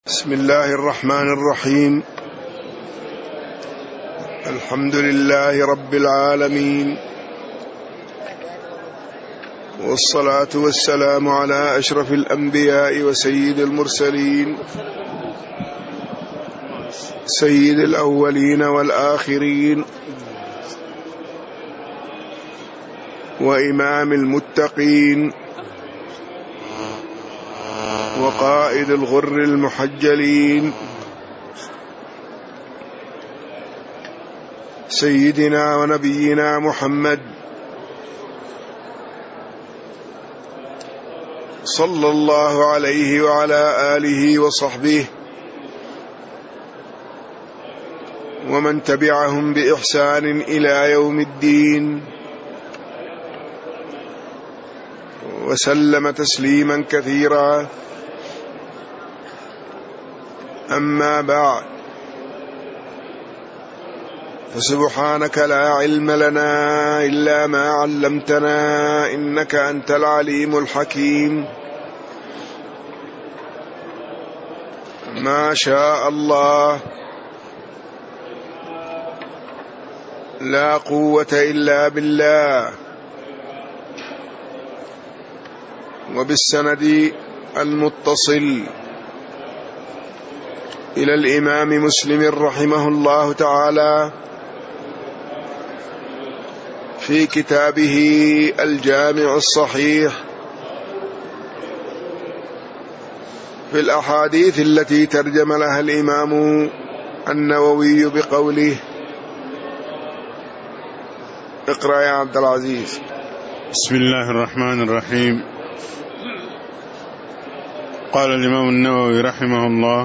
بسم الله الرحمن الرحيم. الحمد لله رب العالمين، والصلاة والسلام على أشرف الأنبياء وسيد المرسلين، سيد الأولين والآخرين، وإمام المتقين، وقائد الغر المحجلين، سيدنا ونبينا محمد صلى الله عليه وعلى آله وصحبه ومن تبعهم بإحسان إلى يوم الدين، وسلم تسليما كثيرا. أما بعد، فسبحانك لا علم لنا إلا ما علمتنا، إنك أنت العليم الحكيم. ما شاء الله، لا قوة إلا بالله. وبالسند المتصل إلى الإمام مسلم رحمه الله تعالى في كتابه الجامع الصحيح في الأحاديث التي ترجم لها الإمام النووي بقوله: اقرأ يا عبد العزيز. بسم الله الرحمن الرحيم. قال الإمام النووي رحمه الله: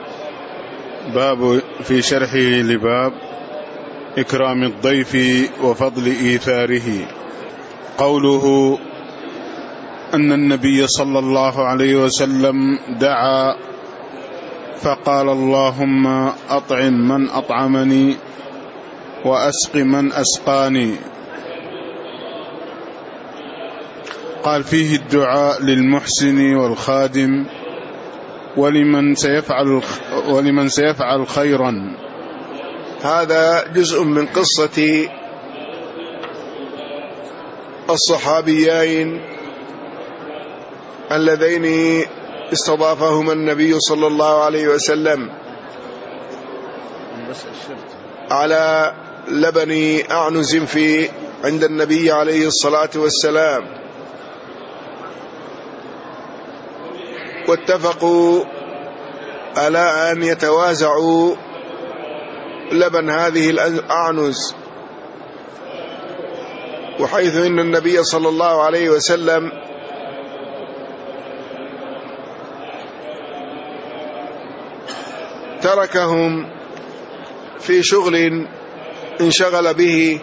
باب في شرحه لباب إكرام الضيف وفضل إيثاره. قوله أن النبي صلى الله عليه وسلم دعا فقال: اللهم أطعم من أطعمني وأسق من أسقاني. قال: فيه الدعاء للمحسن والخادم ولمن سيفعل خيرا. هذا جزء من قصة الصحابيين اللذين استضافهما النبي صلى الله عليه وسلم على لبن أعنز عند النبي عليه الصلاة والسلام، واتفقوا على أن يتوازعوا لبن هذه الأعنز، وحيث إن النبي صلى الله عليه وسلم تركهم في شغل انشغل به،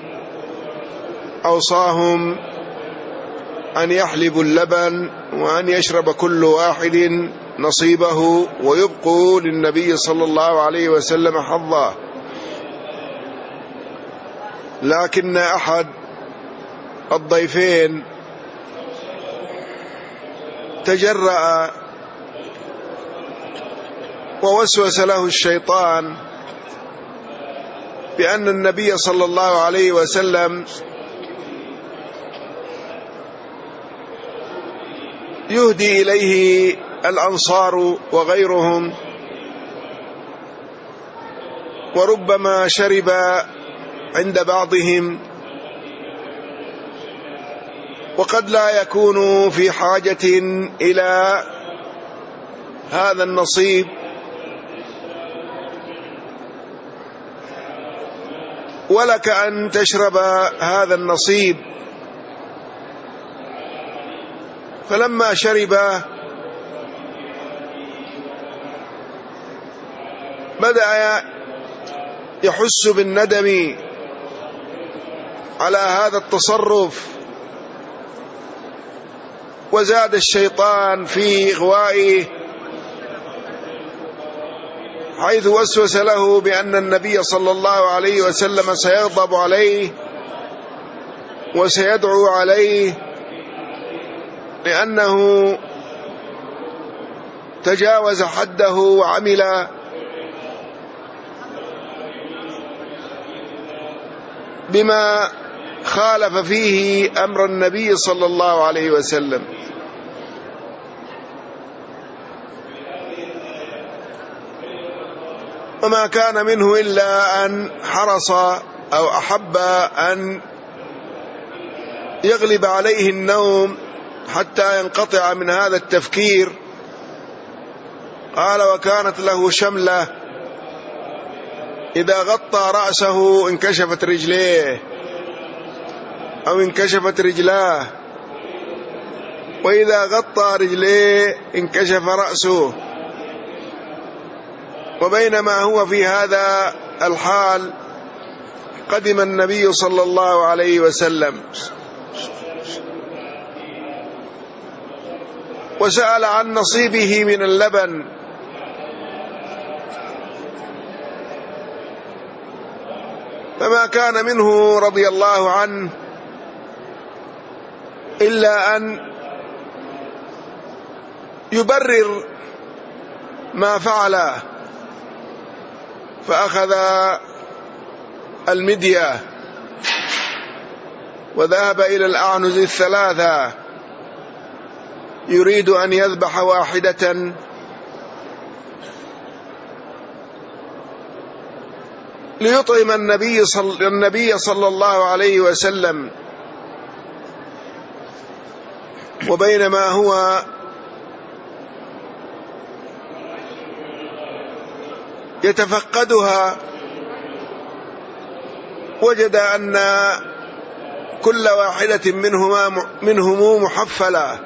أوصاهم أن يحلبوا اللبن وأن يشرب كل واحد نصيبه ويبقوا للنبي صلى الله عليه وسلم حظه. لكن أحد الضيفين تجرأ ووسوس له الشيطان بأن النبي صلى الله عليه وسلم يهدي إليه الأنصار وغيرهم، وربما شرب عند بعضهم، وقد لا يكون في حاجة إلى هذا النصيب، ولك أن تشرب هذا النصيب. فلما شرب بدأ يحس بالندم على هذا التصرف، وزاد الشيطان في إغوائه، حيث وسوس له بأن النبي صلى الله عليه وسلم سيغضب عليه وسيدعو عليه، لأنه تجاوز حده وعمل بما خالف فيه أمر النبي صلى الله عليه وسلم. وما كان منه إلا أن حرص أو أحب أن يغلب عليه النوم حتى ينقطع من هذا التفكير. قال: وكانت له شملة إذا غطى رأسه انكشفت رجليه أو انكشفت رجلاه، وإذا غطى رجليه انكشف رأسه. وبينما هو في هذا الحال قدم النبي صلى الله عليه وسلم وسأل عن نصيبه من اللبن، فما كان منه رضي الله عنه إلا أن يبرر ما فعله، فأخذ المدية وذهب إلى الأعنز الثلاثة يريد أن يذبح واحدة، ليطعم النبي صلى الله عليه وسلم. وبينما هو يتفقدها وجد أن كل واحدة منهم محفلة،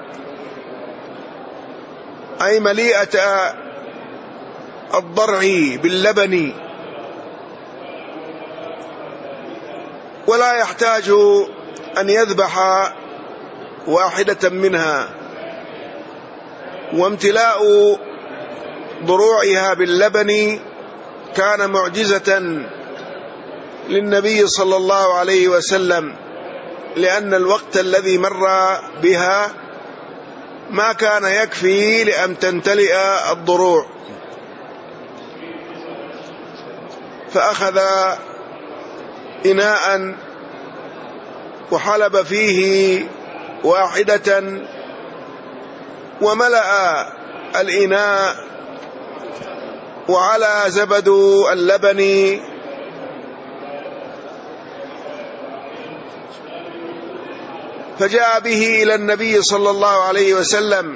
أي مليئة الضرع باللبن، ولا يحتاج أن يذبح واحدة منها. وامتلاء ضروعها باللبن كان معجزة للنبي صلى الله عليه وسلم، لأن الوقت الذي مر بها ما كان يكفي لأن تمتلئ الضروع. فأخذ إناء وحلب فيه واحدة وملأ الإناء وعلى زبد اللبن، فجاء به إلى النبي صلى الله عليه وسلم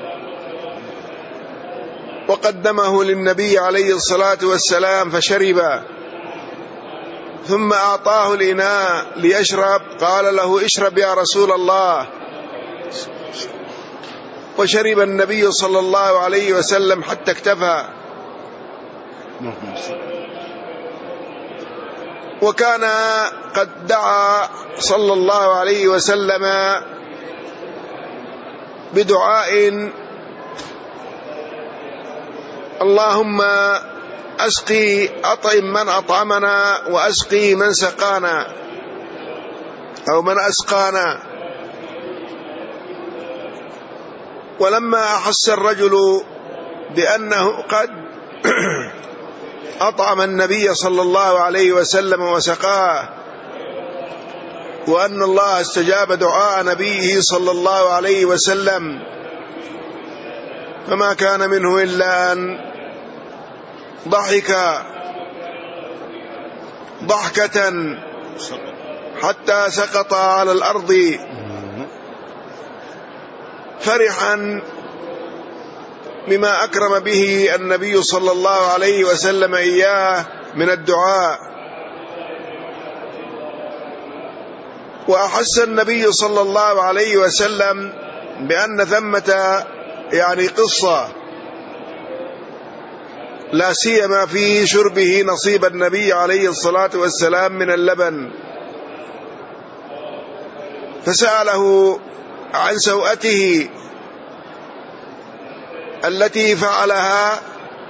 وقدمه للنبي عليه الصلاة والسلام فشرب، ثم أعطاه الإناء ليشرب، قال له: اشرب يا رسول الله. وشرب النبي صلى الله عليه وسلم حتى اكتفى. وكان قد دعا صلى الله عليه وسلم بدعاء: اللهم أسقي أطعم من أطعمنا وأسقي من سقانا أو من أسقانا. ولما أحس الرجل بأنه قد أطعم النبي صلى الله عليه وسلم وسقاه، وأن الله استجاب دعاء نبيه صلى الله عليه وسلم، فما كان منه إلا أن ضحك ضحكة حتى سقط على الأرض فرحا بما أكرم به النبي صلى الله عليه وسلم إياه من الدعاء. وأحس النبي صلى الله عليه وسلم بأن ثمة قصة، لا سيما في شربه نصيب النبي عليه الصلاة والسلام من اللبن، فسأله عن سوءته التي فعلها،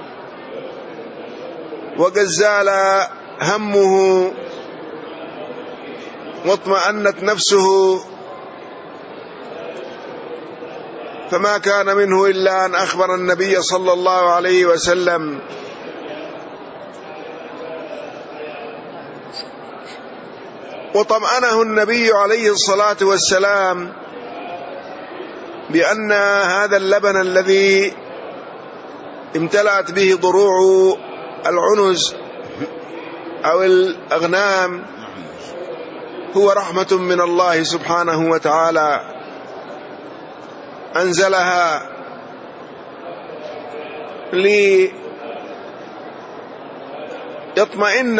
وقد زال همه واطمأنت نفسه، فما كان منه إلا أن أخبر النبي صلى الله عليه وسلم وطمأنه النبي عليه الصلاة والسلام بأن هذا اللبن الذي امتلأت به ضروع العنز أو الأغنام هو رحمة من الله سبحانه وتعالى أنزلها ليطمئن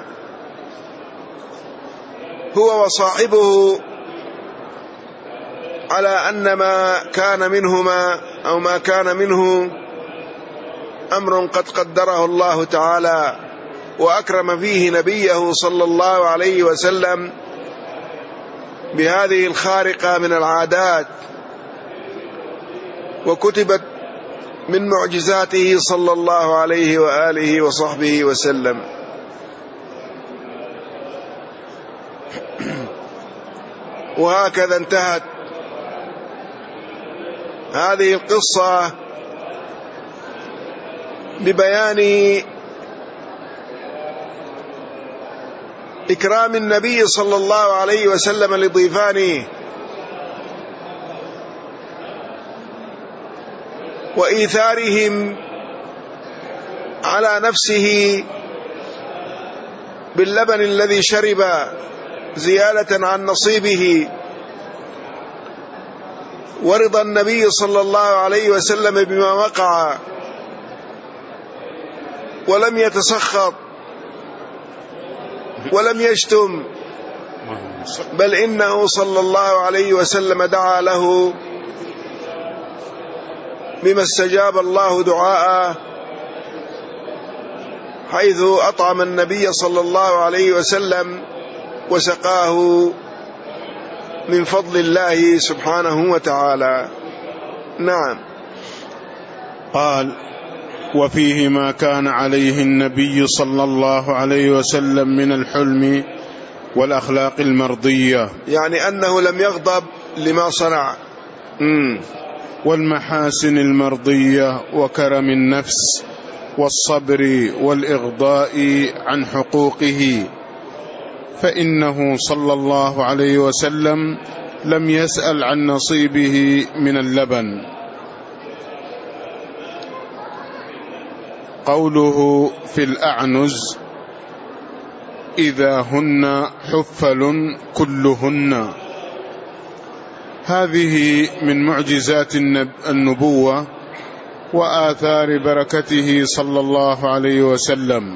هو وصاحبه على أن ما كان منهما أو ما كان منه أمر قد قدره الله تعالى وأكرم فيه نبيه صلى الله عليه وسلم بهذه الخارقة من العادات، وكتبت من معجزاته صلى الله عليه وآله وصحبه وسلم. وهكذا انتهت هذه القصة ببيان إكرام النبي صلى الله عليه وسلم لضيفانه وإيثارهم على نفسه باللبن الذي شرب زيادة عن نصيبه، ورضى النبي صلى الله عليه وسلم بما وقع ولم يتسخط ولم يشتم، بل إنه صلى الله عليه وسلم دعا له بما استجاب الله دعاءه، حيث أطعم النبي صلى الله عليه وسلم وسقاه من فضل الله سبحانه وتعالى. نعم. قال: وفيه ما كان عليه النبي صلى الله عليه وسلم من الحلم والأخلاق المرضية، يعني أنه لم يغضب لما صنع، والمحاسن المرضية وكرم النفس والصبر والإغضاء عن حقوقه، فإنه صلى الله عليه وسلم لم يسأل عن نصيبه من اللبن. قوله في الأعنز: إذا هن حفل كلهن، هذه من معجزات النبوة وآثار بركته صلى الله عليه وسلم.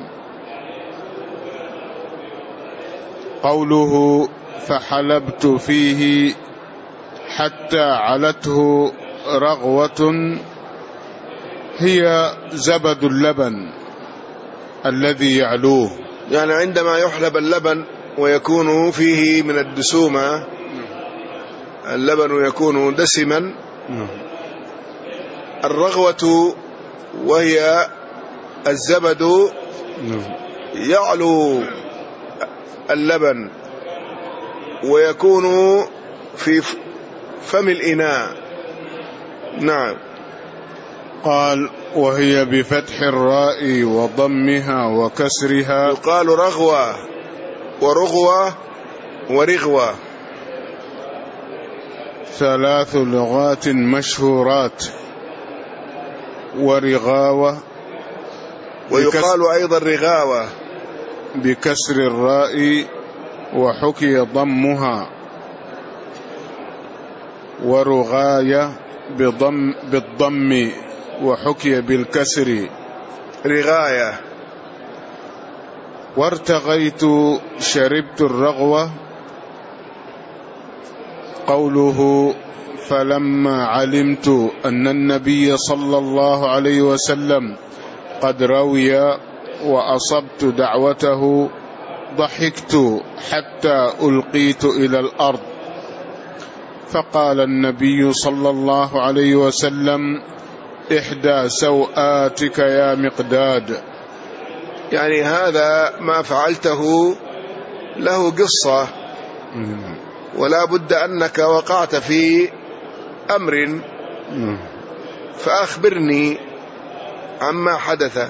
قوله فحلبت فيه حتى علته رغوة، هي زبد اللبن الذي يعلوه، يعني عندما يحلب اللبن ويكون فيه من الدسومة، اللبن يكون دسما، الرغوة وهي الزبد يعلو اللبن ويكون في فم الإناء. نعم. قال: وهي بفتح الراء وضمها وكسرها. يقال رغوة ورغوة ورغوة، 3 لغات مشهورات. ورغاوة، ويقال أيضا رغاوة بكسر الراء وحكي ضمها. ورغاية بالضم وحكي بالكسر رغاية. وارتغيت شربت الرغوة. قوله فلما علمت أن النبي صلى الله عليه وسلم قد روي وأصبت دعوته ضحكت حتى ألقيت إلى الأرض، فقال النبي صلى الله عليه وسلم: إحدى سوآتك يا مقداد. يعني هذا ما فعلته له قصة، ولا بد أنك وقعت في أمر فأخبرني عما حدث.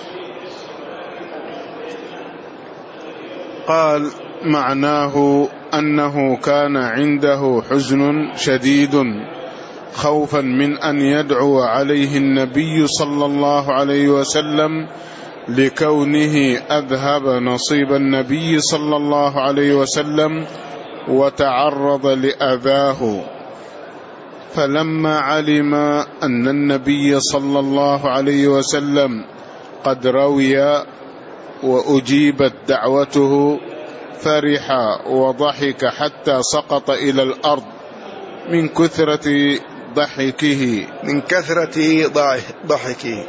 قال: معناه أنه كان عنده حزن شديد خوفا من أن يدعو عليه النبي صلى الله عليه وسلم لكونه أذهب نصيب النبي صلى الله عليه وسلم وتعرض لأذاه. فلما علم أن النبي صلى الله عليه وسلم قد روي وأجيبت دعوته فرح وضحك حتى سقط إلى الأرض من كثرة ضحكه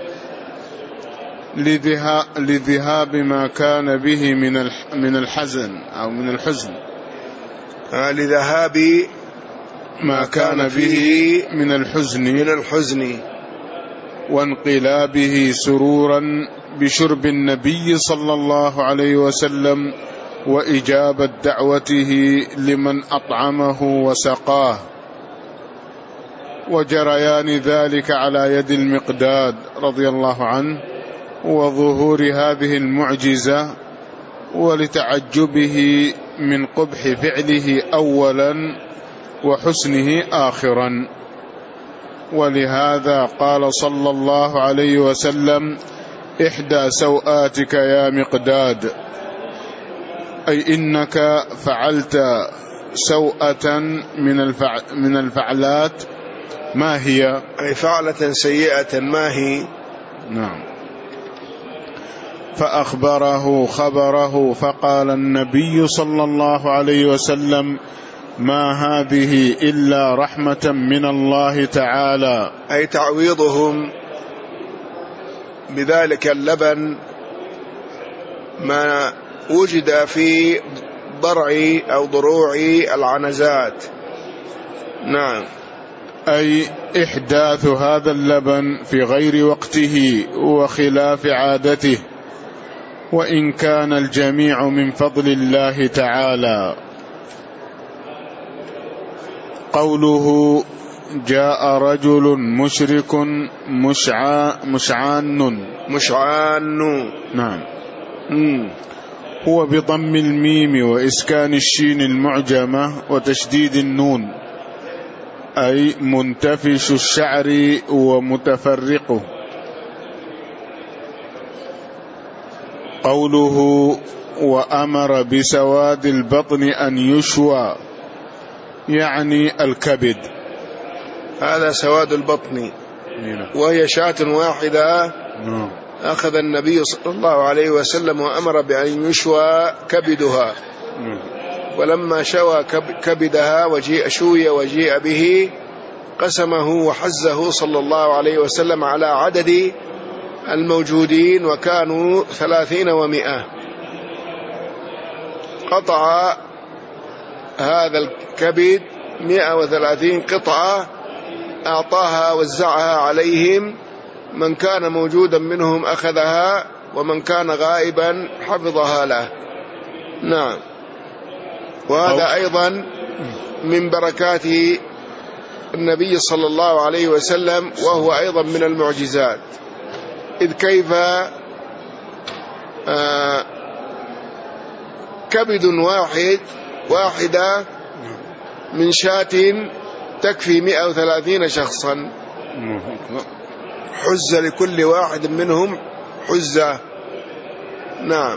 لذهاب ما كان به من الحزن أو من الحزن، لذهاب ما كان به من الحزن وانقلابه سرورا بشرب النبي صلى الله عليه وسلم وإجابة دعوته لمن أطعمه وسقاه، وجريان ذلك على يد المقداد رضي الله عنه وظهور هذه المعجزة ولتعجبه من قبح فعله أولا وحسنه آخرا. ولهذا قال صلى الله عليه وسلم: إحدى سوآتك يا مقداد، أي إنك فعلت سوءة من الفعلات، ما هي؟ أي فعلة سيئة ما هي؟ نعم. فأخبره خبره، فقال النبي صلى الله عليه وسلم: ما هذه إلا رحمة من الله تعالى، أي تعويضهم بذلك اللبن ما وجد في ضرع أو ضروع العنزات. نعم. أي إحداث هذا اللبن في غير وقته وخلاف عادته، وإن كان الجميع من فضل الله تعالى. قوله: جاء رجل مشرك مشعان. نعم. هو بضم الميم وإسكان الشين المعجمة وتشديد النون، أي منتفش الشعر ومتفرقه. قوله: وأمر بسواد البطن أن يشوى، يعني الكبد. هذا سواد البطن، وهي شاة واحدة أخذ النبي صلى الله عليه وسلم وأمر بأن يشوى كبدها، ولما شوى كبدها وجيء به قسمه وحزه صلى الله عليه وسلم على عدد الموجودين، وكانوا 30 و100. قطع هذا الكبد 130 قطعة، أعطاها وزعها عليهم، من كان موجودا منهم أخذها، ومن كان غائبا حفظها له. نعم. وهذا أيضا من بركات النبي صلى الله عليه وسلم، وهو أيضا من المعجزات. إذ كيف كبد واحدة من شاة تكفي 130 شخصا، حزة لكل واحد منهم حزة. نعم.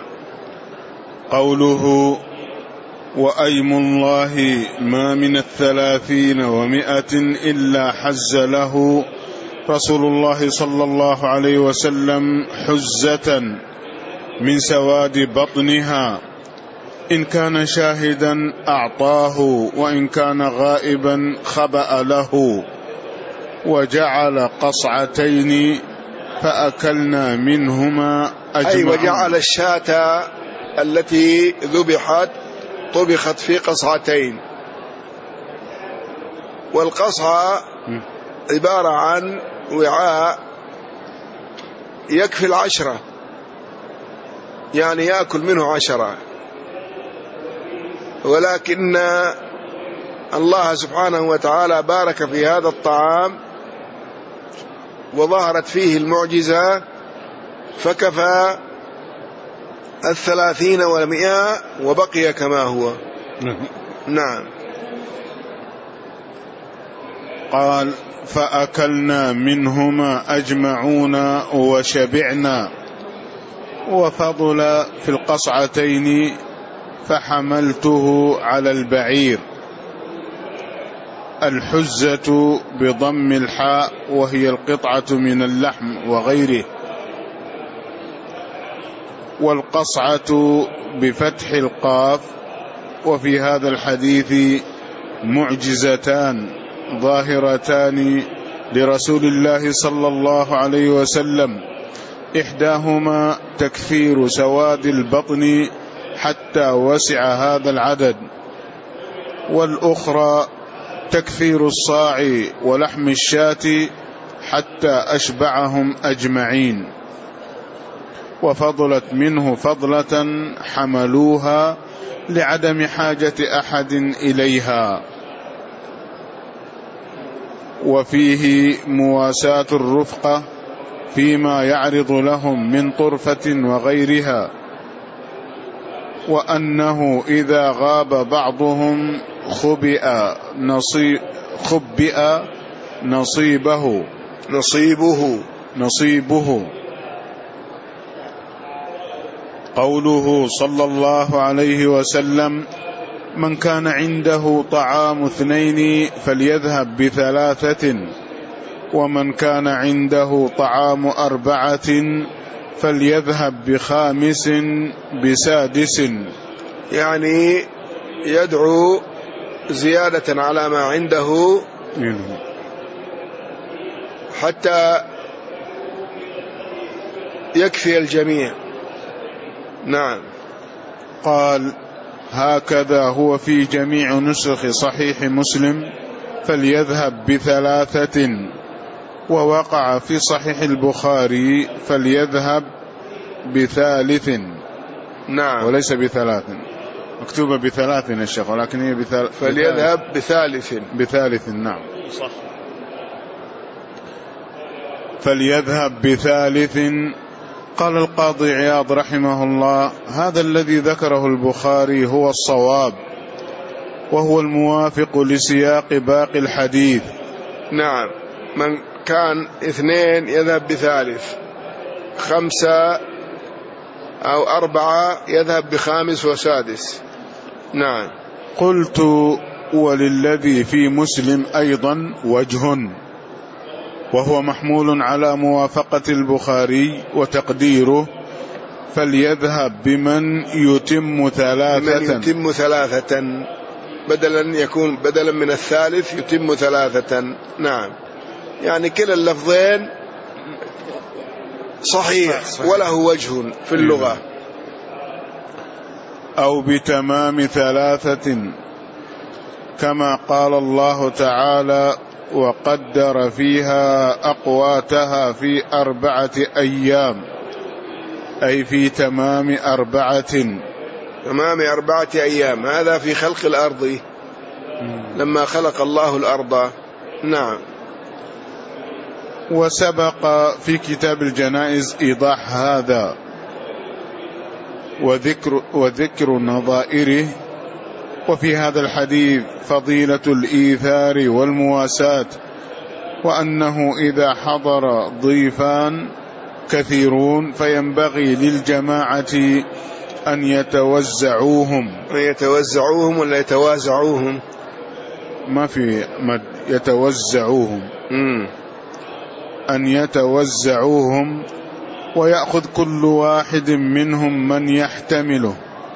قوله: وأيم الله ما من 30 و100 إلا حز له رسول الله صلى الله عليه وسلم حزة من سواد بطنها، إن كان شاهدا أعطاه، وإن كان غائبا خبأ له، وجعل قصعتين فأكلنا منهما أجمعين. أي وجعل الشاة التي ذبحت طبخت في قصعتين، والقصعة عبارة عن وعاء يكفي 10، يعني يأكل منه 10، ولكن الله سبحانه وتعالى بارك في هذا الطعام وظهرت فيه المعجزة فكفى 30 و100 وبقي كما هو. نعم. قال فأكلنا منهما أجمعون وشبعنا، وفضل في القصعتين فحملته على البعير. الحزة بضم الحاء وهي القطعة من اللحم وغيره، والقصعة بفتح القاف. وفي هذا الحديث معجزتان ظاهرتان لرسول الله صلى الله عليه وسلم، إحداهما تكثير سواد البطن حتى وسع هذا العدد، والأخرى تكثير الصاع ولحم الشاة حتى أشبعهم أجمعين، وفضلت منه فضلة حملوها لعدم حاجة أحد إليها. وفيه مواساة الرفقة فيما يعرض لهم من طرفة وغيرها، وأنه إذا غاب بعضهم خبئ نصيبه. قوله صلى الله عليه وسلم: من كان عنده طعام 2 فليذهب ب3، ومن كان عنده طعام 4 فليذهب ب5 ب6، يعني يدعو زيادة على ما عنده حتى يكفي الجميع. نعم. قال: هكذا هو في جميع نسخ صحيح مسلم، فليذهب ب3، ووقع في صحيح البخاري فليذهب ب3. نعم. وليس ب3، مكتوبة ب3 يا شيخ، ولكن هي فليذهب ب3. نعم صح. فليذهب ب3. قال القاضي عياض رحمه الله: هذا الذي ذكره البخاري هو الصواب، وهو الموافق لسياق باقي الحديث. نعم. من كان 2 يذهب ب3، 5 أو 4 يذهب ب5 و6. نعم. قلت: وللذي في مسلم أيضا وجه، وهو محمول على موافقة البخاري، وتقديره: فليذهب بمن يتم 3، بدلا من 3 يتم 3. نعم. يعني كلا اللفظين صحيح وله وجه في اللغة. أو بتمام 3، كما قال الله تعالى: وقدر فيها أقواتها في 4 أيام، أي في تمام 4. تمام 4 أيام، هذا في خلق الأرض لما خلق الله الأرض. نعم. وسبق في كتاب الجنائز إيضاح هذا وذكر نظائره. وفي هذا الحديث فضيلة الإيثار والمواساة، وأنه إذا حضر ضيفان كثيرون فينبغي للجماعة أن يتوزعوهم ولا يتوازعوهم؟ ما في مد، يتوزعوهم. أن يتوزعوهم، ويأخذ كل واحد منهم من يحتمله،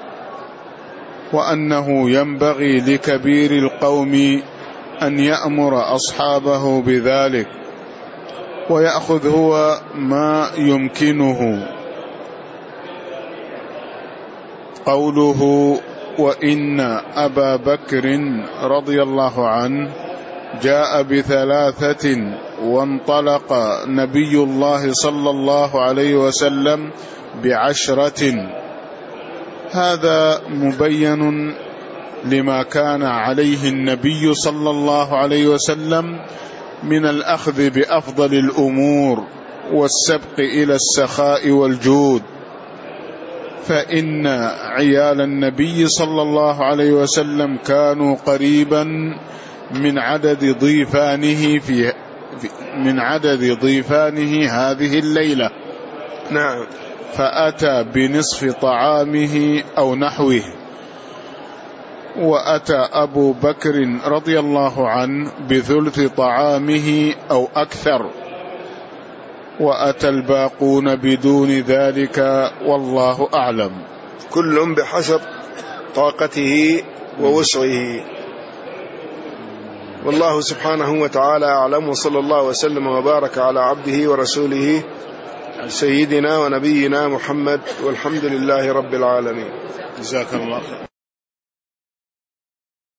وأنه ينبغي لكبير القوم أن يأمر أصحابه بذلك، ويأخذ هو ما يمكنه. قوله: وإن أبا بكر رضي الله عنه جاء ب3 وانطلق نبي الله صلى الله عليه وسلم ب10، هذا مبين لما كان عليه النبي صلى الله عليه وسلم من الأخذ بأفضل الأمور والسبق إلى السخاء والجود، فإن عيال النبي صلى الله عليه وسلم كانوا قريبا من عدد ضيفانه هذه الليلة. نعم. فأتى بنصف طعامه أو نحوه، وأتى أبو بكر رضي الله عنه بثلث طعامه أو أكثر، وأتى الباقون بدون ذلك، والله أعلم. كل بحسب طاقته ووسعه، والله سبحانه وتعالى أعلم. وصلى الله وسلم وبارك على عبده ورسوله سيدنا ونبينا محمد، والحمد لله رب العالمين. جزاك الله خير.